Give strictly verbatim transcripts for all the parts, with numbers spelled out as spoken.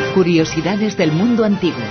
Curiosidades del mundo antiguo.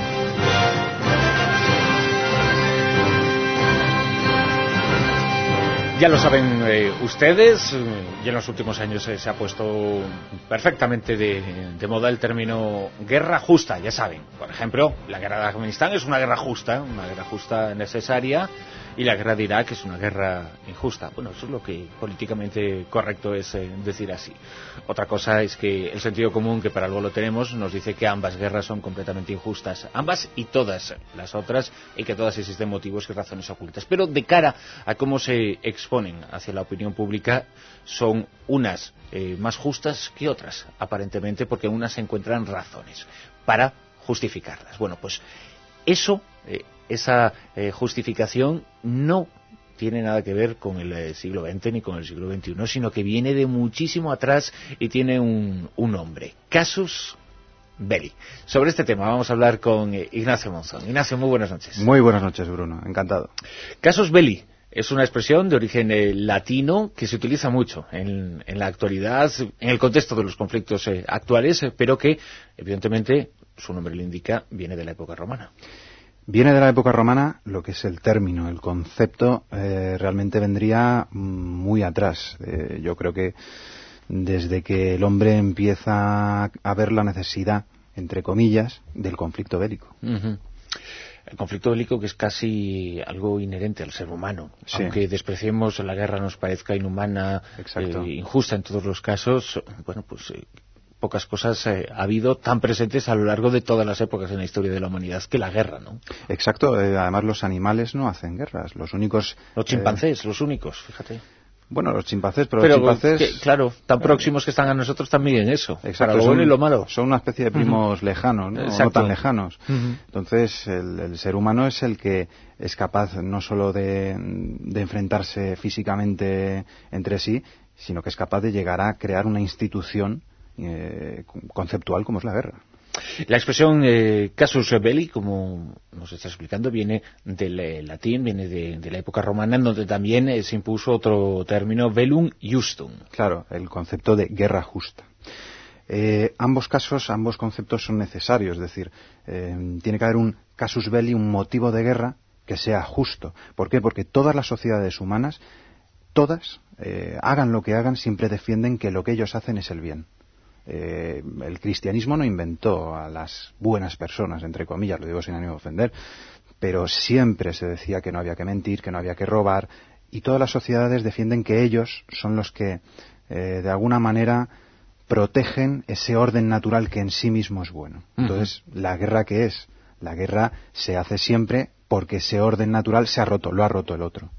Ya lo saben eh, ustedes, y en los últimos años eh, se ha puesto perfectamente de, de moda el término guerra justa, ya saben. Por ejemplo, la guerra de Afganistán es una guerra justa, una guerra justa necesaria, y la guerra de Irak es una guerra injusta. Bueno, eso es lo que políticamente correcto es eh, decir así. Otra cosa es que el sentido común, que para algo lo tenemos, nos dice que ambas guerras son completamente injustas. Ambas y todas las otras, y que todas existen motivos y razones ocultas. Pero de cara a cómo se exponen hacia la opinión pública, son unas eh, más justas que otras, aparentemente, porque en unas se encuentran razones para justificarlas. Bueno, pues eso... Eh, esa eh, justificación no tiene nada que ver con el eh, siglo veinte ni con el siglo veintiuno, sino que viene de muchísimo atrás y tiene un, un nombre: Casus Belli. Sobre este tema vamos a hablar con eh, Ignacio Monzón. Ignacio, muy buenas noches. Muy buenas noches, Bruno. Encantado. Casus Belli es una expresión de origen eh, latino que se utiliza mucho en, en la actualidad, en el contexto de los conflictos eh, actuales, eh, pero que, evidentemente, su nombre lo indica, viene de la época romana. Viene de la época romana. Lo que es el término, el concepto, eh, realmente vendría muy atrás. Eh, yo creo que desde que el hombre empieza a ver la necesidad, entre comillas, del conflicto bélico. Uh-huh. El conflicto bélico, que es casi algo inherente al ser humano. Sí. Aunque despreciemos la guerra, nos parezca inhumana, eh, injusta en todos los casos, bueno, pues... Eh, pocas cosas eh, ha habido tan presentes a lo largo de todas las épocas en la historia de la humanidad que la guerra, ¿no? Exacto. Eh, además, los animales no hacen guerras. Los únicos... Los chimpancés, eh... los únicos, fíjate. Bueno, los chimpancés, pero, pero los chimpancés... Que, claro, tan próximos que están a nosotros también eso. Exacto, para lo son, bueno y lo malo. Son una especie de primos uh-huh. lejanos, ¿no? no tan lejanos. Uh-huh. Entonces, el, el ser humano es el que es capaz no solo de, de enfrentarse físicamente entre sí, sino que es capaz de llegar a crear una institución Eh, conceptual como es la guerra. La expresión eh, casus belli, como nos está explicando, viene del eh, latín, viene de, de la época romana, en donde también eh, se impuso otro término, bellum justum. Claro, el concepto de guerra justa. Eh, ambos casos, ambos conceptos son necesarios, es decir, eh, tiene que haber un casus belli, un motivo de guerra que sea justo. ¿Por qué? Porque todas las sociedades humanas, todas, eh, hagan lo que hagan, siempre defienden que lo que ellos hacen es el bien. Eh, el cristianismo no inventó a las buenas personas, entre comillas, lo digo sin ánimo de ofender, pero siempre se decía que no había que mentir, que no había que robar, y todas las sociedades defienden que ellos son los que, eh, de alguna manera, protegen ese orden natural que en sí mismo es bueno. Entonces, uh-huh. ¿la guerra qué es? La guerra se hace siempre porque ese orden natural se ha roto, lo ha roto el otro.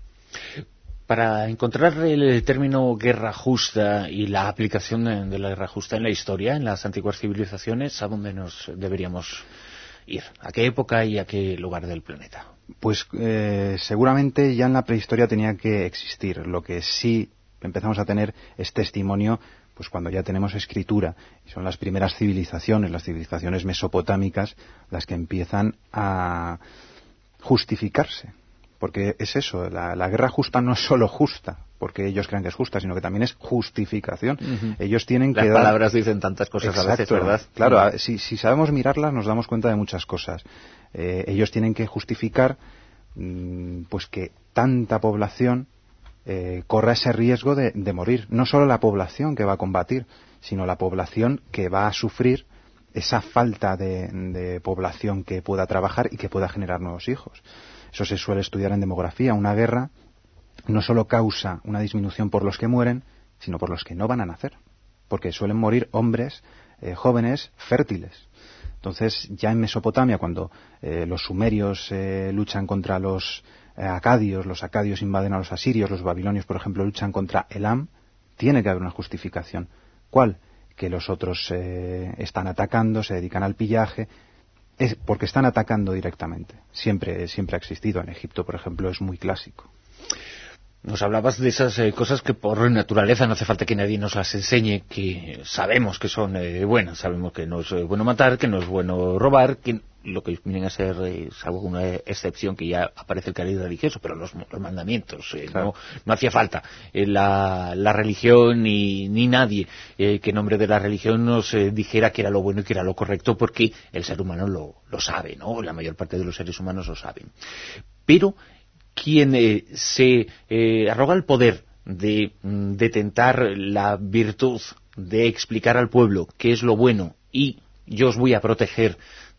Para encontrar el término guerra justa y la aplicación de la guerra justa en la historia, en las antiguas civilizaciones, ¿a dónde nos deberíamos ir? ¿A qué época y a qué lugar del planeta? Pues eh, seguramente ya en la prehistoria tenía que existir. Lo que sí empezamos a tener es testimonio, pues cuando ya tenemos escritura. Y son las primeras civilizaciones, las civilizaciones mesopotámicas, las que empiezan a justificarse. Porque es eso, la, la guerra justa no es solo justa, porque ellos creen que es justa, sino que también es justificación. Uh-huh. Ellos tienen que Las dar... palabras dicen tantas cosas. Exacto, a veces, ¿verdad? Claro, uh-huh. si, si sabemos mirarlas nos damos cuenta de muchas cosas. Eh, ellos tienen que justificar mmm, pues que tanta población eh, corra ese riesgo de, de morir. No solo la población que va a combatir, sino la población que va a sufrir esa falta de, de población que pueda trabajar y que pueda generar nuevos hijos. Eso se suele estudiar en demografía. Una guerra no solo causa una disminución por los que mueren, sino por los que no van a nacer. Porque suelen morir hombres eh, jóvenes fértiles. Entonces, ya en Mesopotamia, cuando eh, los sumerios eh, luchan contra los eh, acadios, los acadios invaden a los asirios, los babilonios, por ejemplo, luchan contra Elam, tiene que haber una justificación. ¿Cuál? Que los otros eh, están atacando, se dedican al pillaje... Es porque están atacando directamente. Siempre, siempre ha existido. En Egipto, por ejemplo, es muy clásico. Nos hablabas de esas eh, cosas que por naturaleza no hace falta que nadie nos las enseñe, que sabemos que son eh, buenas. Sabemos que no es eh, bueno matar, que no es bueno robar, que lo que vienen a ser, eh, salvo una excepción que ya aparece el cariz religioso, pero los, los mandamientos, eh, claro. no, no hacía falta eh, la, la religión ni, ni nadie eh, que en nombre de la religión nos eh, dijera que era lo bueno y que era lo correcto, porque el ser humano lo, lo sabe, ¿no? La mayor parte de los seres humanos lo saben. Pero quien eh, se eh, arroga el poder de mm, detentar la virtud de explicar al pueblo qué es lo bueno y yo os voy a proteger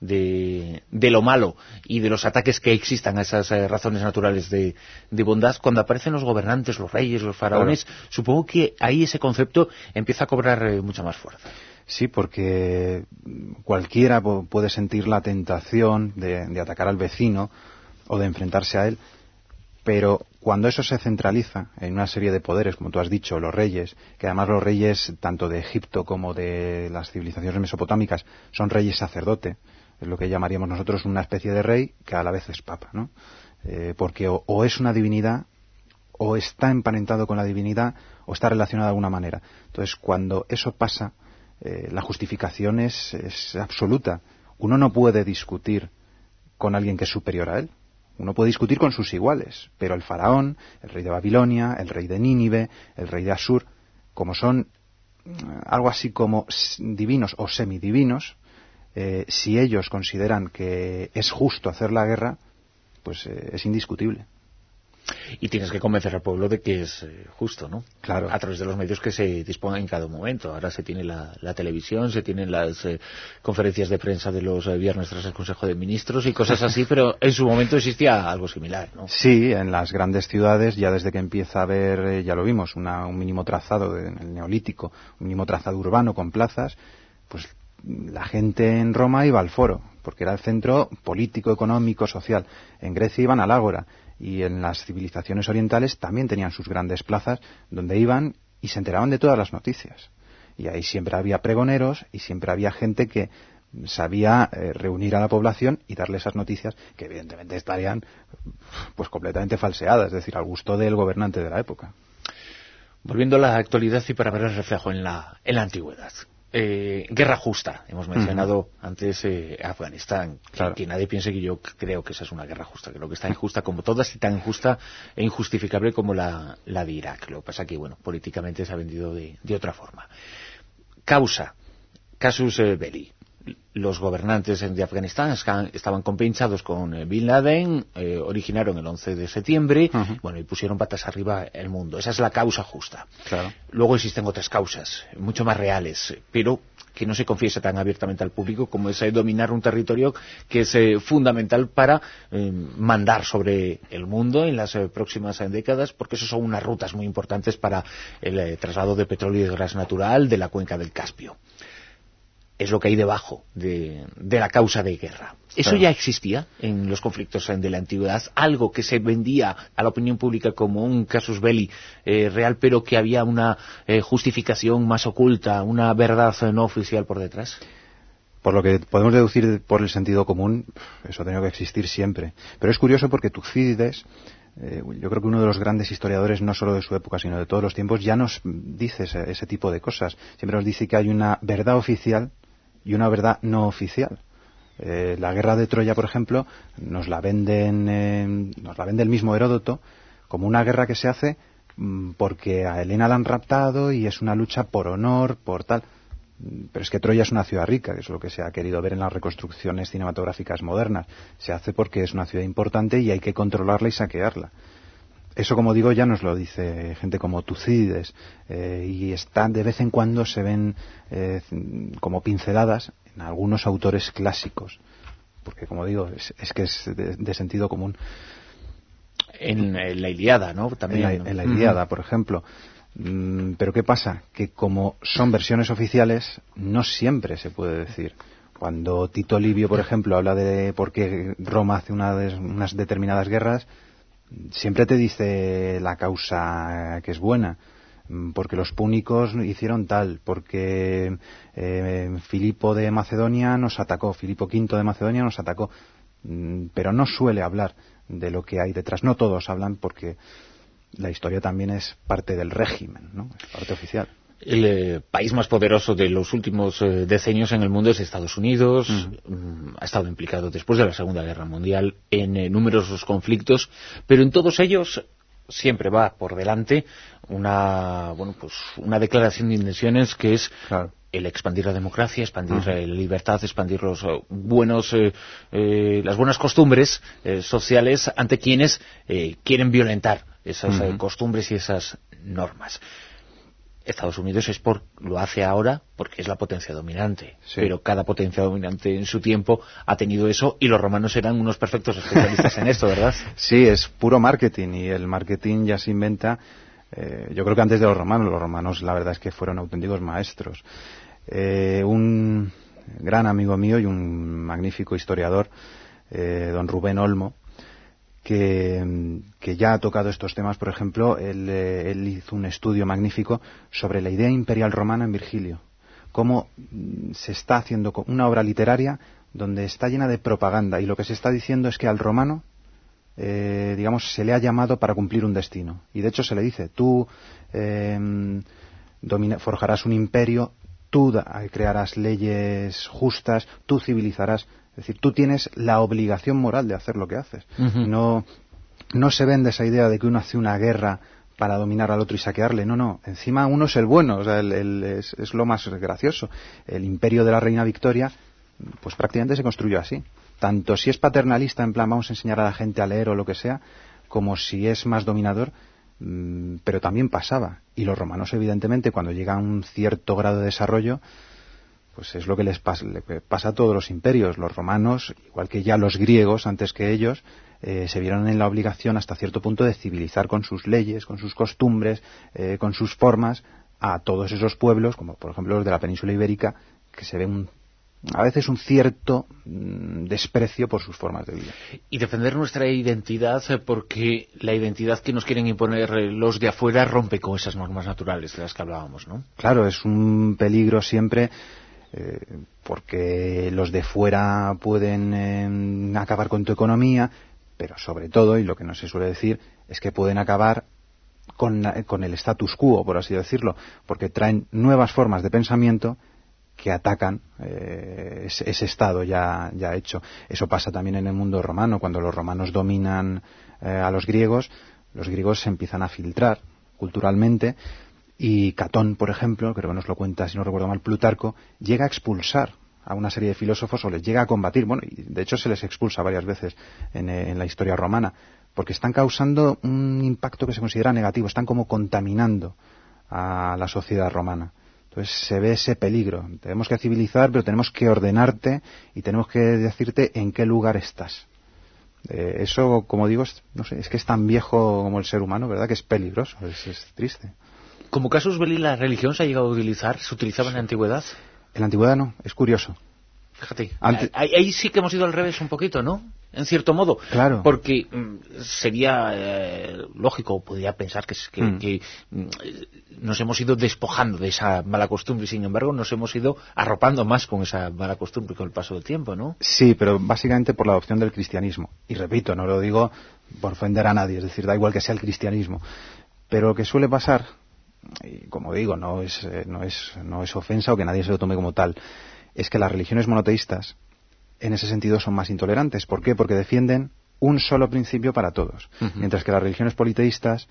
de, de lo malo y de los ataques que existan a esas eh, razones naturales de, de bondad, cuando aparecen los gobernantes, los reyes, los faraones, claro. Supongo que ahí ese concepto empieza a cobrar eh, mucha más fuerza. Sí, porque cualquiera puede sentir la tentación de, de atacar al vecino o de enfrentarse a él, pero cuando eso se centraliza en una serie de poderes, como tú has dicho, los reyes, que además los reyes tanto de Egipto como de las civilizaciones mesopotámicas son reyes sacerdote, es lo que llamaríamos nosotros una especie de rey que a la vez es papa, ¿no? Eh, porque o, o es una divinidad, o está emparentado con la divinidad, o está relacionado de alguna manera. Entonces, cuando eso pasa, eh, la justificación es, es absoluta. Uno no puede discutir con alguien que es superior a él. Uno puede discutir con sus iguales, pero el faraón, el rey de Babilonia, el rey de Nínive, el rey de Asur, como son algo así como divinos o semidivinos, eh, si ellos consideran que es justo hacer la guerra, pues eh, es indiscutible. Y tienes que convencer al pueblo de que es eh, justo, ¿no? Claro. A través de los medios que se dispongan en cada momento. Ahora se tiene la, la televisión, se tienen las eh, conferencias de prensa de los eh, viernes tras el Consejo de Ministros y cosas así, pero en su momento existía algo similar, ¿no? Sí, en las grandes ciudades, ya desde que empieza a haber, eh, ya lo vimos, una, un mínimo trazado de, en el Neolítico, un mínimo trazado urbano con plazas, pues la gente en Roma iba al foro, porque era el centro político, económico, social. En Grecia iban al ágora. Y en las civilizaciones orientales también tenían sus grandes plazas donde iban y se enteraban de todas las noticias. Y ahí siempre había pregoneros y siempre había gente que sabía eh, reunir a la población y darle esas noticias que evidentemente estarían pues completamente falseadas, es decir, al gusto del gobernante de la época. Volviendo a la actualidad y para ver el reflejo en la, en la antigüedad. Eh, guerra justa, hemos mencionado uh-huh. antes eh, Afganistán, claro. que, que nadie piense que yo creo que esa es una guerra justa, creo que está injusta como todas y tan injusta e injustificable como la, la de Irak. Lo que pasa que, bueno, políticamente se ha vendido de, de otra forma. Causa, casus eh, belli. Los gobernantes de Afganistán estaban compinchados con Bin Laden, eh, originaron el once de septiembre, uh-huh. bueno, y pusieron patas arriba el mundo. Esa es la causa justa. Claro. Luego existen otras causas, mucho más reales, pero que no se confiesa tan abiertamente al público, como es eh, dominar un territorio que es eh, fundamental para eh, mandar sobre el mundo en las eh, próximas eh, décadas, porque eso son unas rutas muy importantes para el eh, traslado de petróleo y de gas natural de la cuenca del Caspio. Es lo que hay debajo de, de la causa de guerra. ¿Eso claro. ya existía en los conflictos de la antigüedad? Algo que se vendía a la opinión pública como un casus belli eh, real, pero que había una eh, justificación más oculta, una verdad no oficial por detrás. Por lo que podemos deducir por el sentido común, eso ha tenido que existir siempre. Pero es curioso porque Tucídides, eh, yo creo que uno de los grandes historiadores, no solo de su época, sino de todos los tiempos, ya nos dice ese, ese tipo de cosas. Siempre nos dice que hay una verdad oficial y una verdad no oficial. Eh, la guerra de Troya, por ejemplo, nos la venden, eh, nos la vende el mismo Heródoto como una guerra que se hace mmm, porque a Helena la han raptado y es una lucha por honor, por tal. Pero es que Troya es una ciudad rica, que es lo que se ha querido ver en las reconstrucciones cinematográficas modernas. Se hace porque es una ciudad importante y hay que controlarla y saquearla. Eso, como digo, ya nos lo dice gente como Tucídides, eh, y están de vez en cuando se ven eh, como pinceladas en algunos autores clásicos, porque, como digo, es, es que es de, de sentido común. En, en la Ilíada, ¿no? También, en, la, en la Ilíada, uh-huh. por ejemplo. Mm, pero ¿qué pasa? Que como son versiones oficiales, no siempre se puede decir. Cuando Tito Livio, por ejemplo, habla de por qué Roma hace una de, unas determinadas guerras, siempre te dice la causa que es buena, porque los púnicos hicieron tal, porque eh, Filipo de Macedonia nos atacó, Filipo quinto de Macedonia nos atacó, pero no suele hablar de lo que hay detrás. No todos hablan porque la historia también es parte del régimen, ¿no? Es parte oficial. El eh, país más poderoso de los últimos eh, decenios en el mundo es Estados Unidos. Mm. Ha estado implicado después de la Segunda Guerra Mundial en eh, numerosos conflictos, pero en todos ellos siempre va por delante una bueno pues una declaración de intenciones que es claro. el expandir la democracia, expandir uh-huh. la libertad, expandir los uh, buenos eh, eh, las buenas costumbres eh, sociales ante quienes eh, quieren violentar esas uh-huh. eh, costumbres y esas normas. Estados Unidos es por, lo hace ahora porque es la potencia dominante, sí. pero cada potencia dominante en su tiempo ha tenido eso y los romanos eran unos perfectos especialistas en esto, ¿verdad? Sí, es puro marketing y el marketing ya se inventa, eh, yo creo que antes de los romanos, los romanos la verdad es que fueron auténticos maestros. Eh, un gran amigo mío y un magnífico historiador, eh, don Rubén Olmo, Que, que ya ha tocado estos temas, por ejemplo, él, él hizo un estudio magnífico sobre la idea imperial romana en Virgilio, cómo se está haciendo una obra literaria donde está llena de propaganda y lo que se está diciendo es que al romano, eh, digamos, se le ha llamado para cumplir un destino y de hecho se le dice, tú eh, domina, forjarás un imperio, tú crearás leyes justas, tú civilizarás. Es decir, tú tienes la obligación moral de hacer lo que haces. Uh-huh. No, no se vende esa idea de que uno hace una guerra para dominar al otro y saquearle. No, no. Encima uno es el bueno. O sea, el, el, es, es lo más gracioso. El imperio de la reina Victoria, pues prácticamente se construyó así. Tanto si es paternalista, en plan vamos a enseñar a la gente a leer o lo que sea, como si es más dominador, mmm, pero también pasaba. Y los romanos, evidentemente, cuando llega a un cierto grado de desarrollo, pues es lo que les pasa, le pasa a todos los imperios. Los romanos, igual que ya los griegos antes que ellos, eh, se vieron en la obligación hasta cierto punto de civilizar con sus leyes, con sus costumbres, eh, con sus formas a todos esos pueblos, como por ejemplo los de la península ibérica, que se ve un, a veces un cierto mmm, desprecio por sus formas de vida. Y defender nuestra identidad, porque la identidad que nos quieren imponer los de afuera rompe con esas normas naturales de las que hablábamos, ¿no? Claro, es un peligro siempre. Eh, porque los de fuera pueden eh, acabar con tu economía, pero sobre todo, y lo que no se suele decir, es que pueden acabar con, con el status quo, por así decirlo, porque traen nuevas formas de pensamiento que atacan eh, ese, ese estado ya, ya hecho. Eso pasa también en el mundo romano. Cuando los romanos dominan eh, a los griegos, los griegos se empiezan a filtrar culturalmente. Y Catón, por ejemplo, creo que nos lo cuenta, si no recuerdo mal, Plutarco, llega a expulsar a una serie de filósofos o les llega a combatir. Bueno, y de hecho se les expulsa varias veces en, en la historia romana, porque están causando un impacto que se considera negativo, están como contaminando a la sociedad romana. Entonces se ve ese peligro. Tenemos que civilizar, pero tenemos que ordenarte y tenemos que decirte en qué lugar estás. Eh, eso, como digo, es, no sé, es que es tan viejo como el ser humano, ¿verdad?, que es peligroso, es, es triste. ¿Como casus belli la religión se ha llegado a utilizar? ¿Se utilizaba en la antigüedad? En la antigüedad no, es curioso. Fíjate, Antes... ahí, ahí sí que hemos ido al revés un poquito, ¿no? En cierto modo. Claro. Porque mm, sería eh, lógico, podría pensar que, que, mm. que mm, nos hemos ido despojando de esa mala costumbre y sin embargo nos hemos ido arropando más con esa mala costumbre con el paso del tiempo, ¿no? Sí, pero básicamente por la adopción del cristianismo. Y repito, no lo digo por ofender a nadie, es decir, da igual que sea el cristianismo. Pero lo que suele pasar, y como digo, no es, eh, no es, no es ofensa o que nadie se lo tome como tal, es que las religiones monoteístas en ese sentido son más intolerantes. ¿Por qué? Porque defienden un solo principio para todos. Uh-huh. Mientras que las religiones politeístas,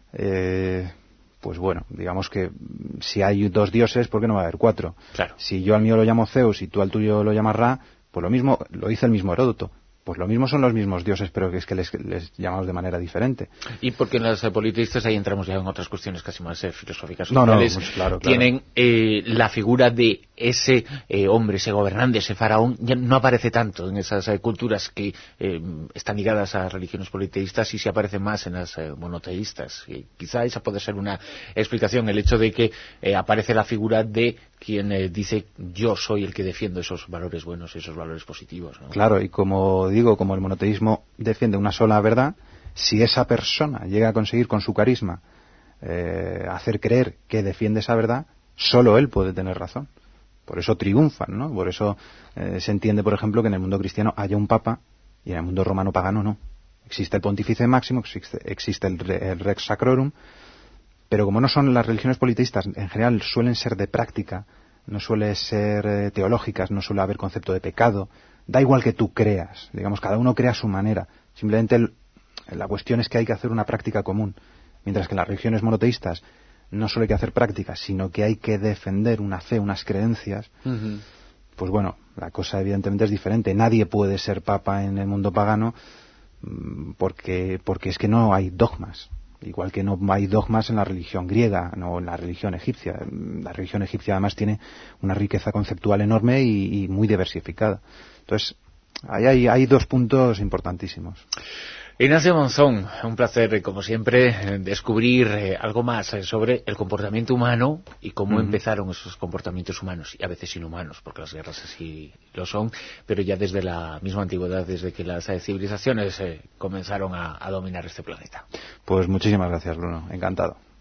eh, pues bueno, digamos que si hay dos dioses, ¿por qué no va a haber cuatro? Claro. Si yo al mío lo llamo Zeus y tú al tuyo lo llamas Ra, pues lo mismo, lo dice el mismo Heródoto. Pues lo mismo son los mismos dioses, pero que es que les, les llamamos de manera diferente. Y porque en las eh, politeístas ahí entramos ya en otras cuestiones casi más eh, filosóficas. No, no, pues claro, claro. Tienen eh, la figura de ese eh, hombre, ese gobernante, ese faraón, ya no aparece tanto en esas eh, culturas que eh, están ligadas a religiones politeístas y se aparece más en las eh, monoteístas. Y quizá esa puede ser una explicación, el hecho de que eh, aparece la figura de quien eh, dice yo soy el que defiendo esos valores buenos, esos valores positivos, ¿no? Claro, y como digo, como el monoteísmo defiende una sola verdad, si esa persona llega a conseguir con su carisma eh, hacer creer que defiende esa verdad, solo él puede tener razón. Por eso triunfan, ¿no? Por eso eh, se entiende, por ejemplo, que en el mundo cristiano haya un papa y en el mundo romano pagano no. Existe el pontífice máximo, existe, existe el, el rex sacrorum, pero como no son las religiones politeístas, en general suelen ser de práctica, no suelen ser eh, teológicas, no suele haber concepto de pecado, da igual que tú creas, digamos, cada uno crea a su manera, simplemente el, la cuestión es que hay que hacer una práctica común, mientras que en las religiones monoteístas no solo hay que hacer prácticas, sino que hay que defender una fe, unas creencias. Uh-huh. Pues bueno, la cosa evidentemente es diferente. Nadie puede ser papa en el mundo pagano porque, porque es que no hay dogmas. Igual que no hay dogmas en la religión griega, no en la religión egipcia. La religión egipcia además tiene una riqueza conceptual enorme y, y muy diversificada. Entonces, ahí hay, hay dos puntos importantísimos. Ignacio Monzón, un placer, como siempre, descubrir eh, algo más eh, sobre el comportamiento humano y cómo uh-huh. empezaron esos comportamientos humanos, y a veces inhumanos, porque las guerras así lo son, pero ya desde la misma antigüedad, desde que las eh, civilizaciones eh, comenzaron a, a dominar este planeta. Pues muchísimas gracias, Bruno. Encantado.